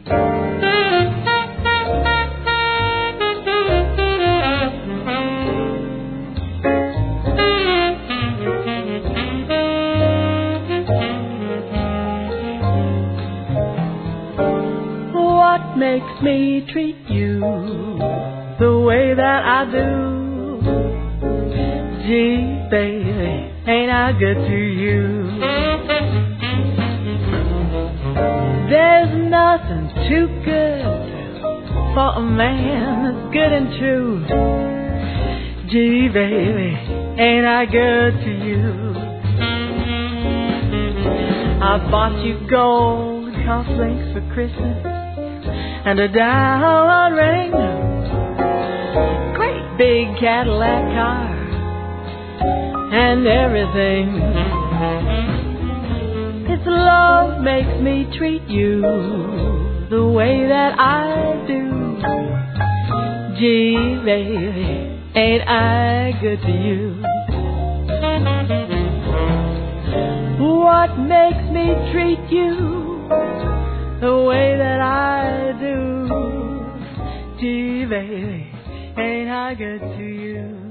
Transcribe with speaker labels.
Speaker 1: What makes me treat you the way that I do? Gee, baby, ain't I good to you? There's nothing too good for a man that's good and true. Gee, baby, ain't I good to you? I bought you gold cufflinks for Christmas and a diamond ring, great big Cadillac car, and everything. It's love makes me treat you the way that I do. Gee, baby, ain't I good to you? What makes me treat you the way that I do? Gee, baby, ain't I good to you?